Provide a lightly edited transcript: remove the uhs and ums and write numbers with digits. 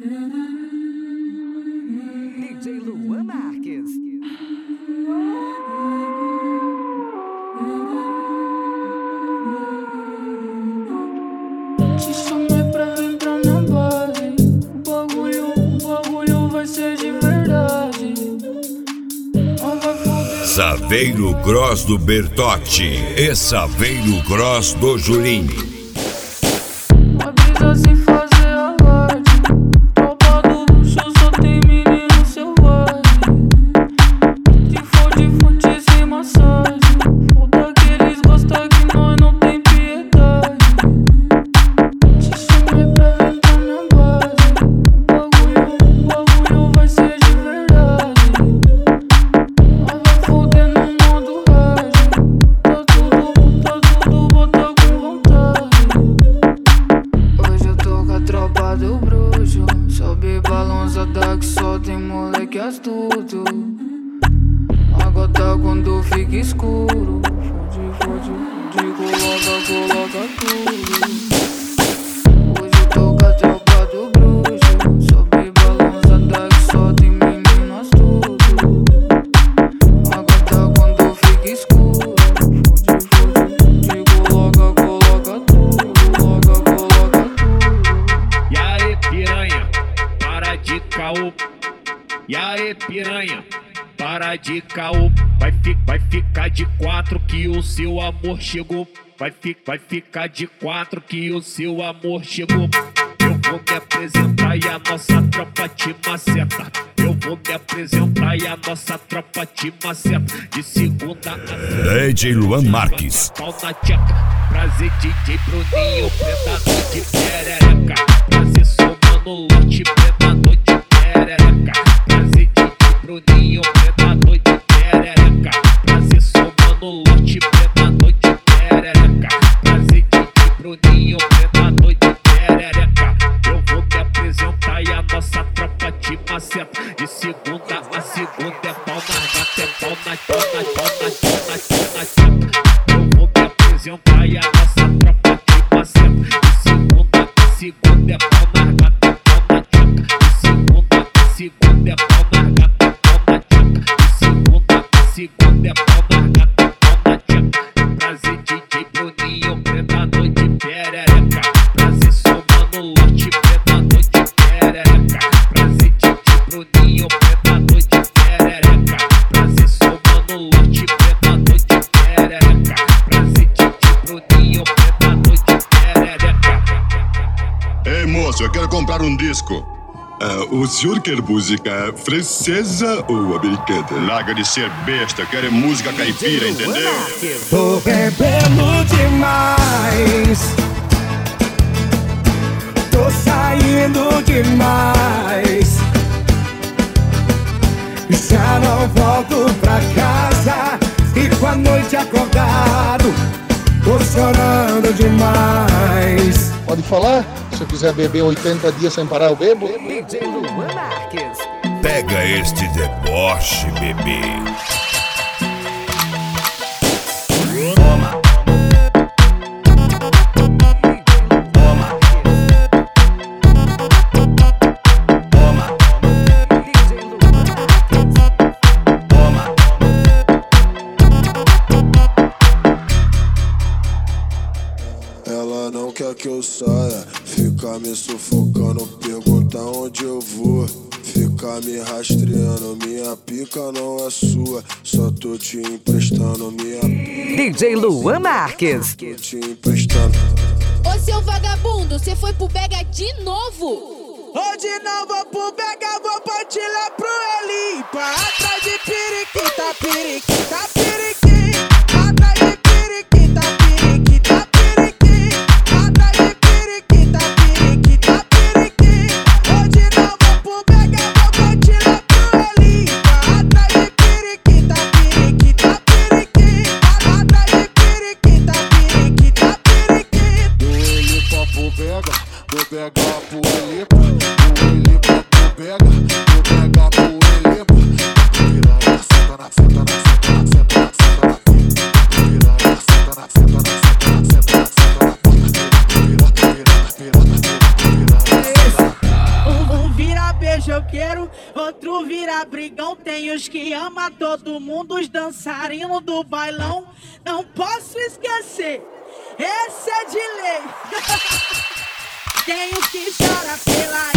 DJ Luan Marques. Te chamei pra entrar na base. O bagulho vai ser de verdade. Saveiro Gross do Bertotti e Saveiro Gross do Julim. A brisa sem fazer alarde. Tropa do luxo só tem menino selvagem. Se for de fonte sem massagem, foda que eles gostam que nós não tem piedade. Te chamei pra entrar na base. O bagulho vai ser de verdade. Nós vai foder no modo hard. Tá tudo bota com vontade. Hoje eu tô com a tropa do bruxo. Sobe balançada que só tem moleque astuto. Agora quando fica escuro, fode, coloca tudo. Hoje eu tô com a tropa do bruxo. Sobe balançada que só tem menino astuto. Agora quando fica escuro, fode, coloca tudo. E aí, piranha, para de caô. E aí, piranha, para de caô. Vai ficar de 4 que o seu amor chegou. Vai ficar de 4 que o seu amor chegou. Eu vou me apresentar e a nossa tropa te maceta. Eu vou me apresentar e a nossa tropa te maceta. De segunda a DJ Luan Marques. pau na tcheca. Prazer DJ Bruninho, predador de perereca. Prazer somando lote, predador de perereca. Prazer DJ Bruninho, predador de perereca. Prazer somando lote, predador de perereca. Prazer DJ Bruninho, predador de perereca. Eu vou me apresentar e a nossa tropa te maceta. De segunda a segunda é pau na gata, é pau na tcheca. Eu vou me apresentar e a nossa tropa te maceta. De segunda a segunda é pau na gata, é pau na tcheca. De segunda a segunda é pau na gata, é pau na tcheca. De segunda a segunda é pau na gata, é pau na tcheca. Prazer DJ Bruninho, predador de perereca. Prazer somando lote, predador de perereca. Prazer DJ Bruninho, predador de perereca. Prazer somando lote, predador de perereca. Prazer DJ Bruninho, predador de perereca. Ei moço, eu quero comprar um disco. O senhor quer música francesa ou americana? Larga de ser besta, quero música caipira, entendeu? Tô bebendo demais, tô saindo demais. Já não volto pra casa e com a noite acordado, tô chorando demais. Pode falar? Se eu quiser beber 80 dias sem parar, eu bebo. DJ Luan Marques. Pega este deboche, bebê. Ela não quer que eu saia, fica me sufocando, pergunta onde eu vou, fica me rastreando. Minha pica não é sua, só tô te emprestando. Minha DJ Luan Marques. tô te emprestando. Ô seu vagabundo, cê foi pro Bega de novo? Hoje não vou pro Bega, vou partir lá pro Elipa. Atrás de periquita, periquita, periquita. Atrás de periquita, periquita, periquita. Atrás de periquita, periquita, periquita. Hoje não vou pro Bega, vou partir lá pro Elipa. Atrás de periquita, periquita, periquita. Atrás de periquita, periquita, periquita. Do Elipa pro Bega, do Bega pro Elipa. Do Elipa pro Bega, do Bega pro Elipa. Piranha, senta na, senta na, senta na, senta na, senta na. Piranha, senta na, senta na, senta na, senta na, senta na. Piranha, piranha, piranha, piranha, piranha. fofoqueiro, outro vira brigão. Tem os que ama todo mundo, os dançarinos do bailão. Não posso esquecer, esse é de lei. Tem os que chora pela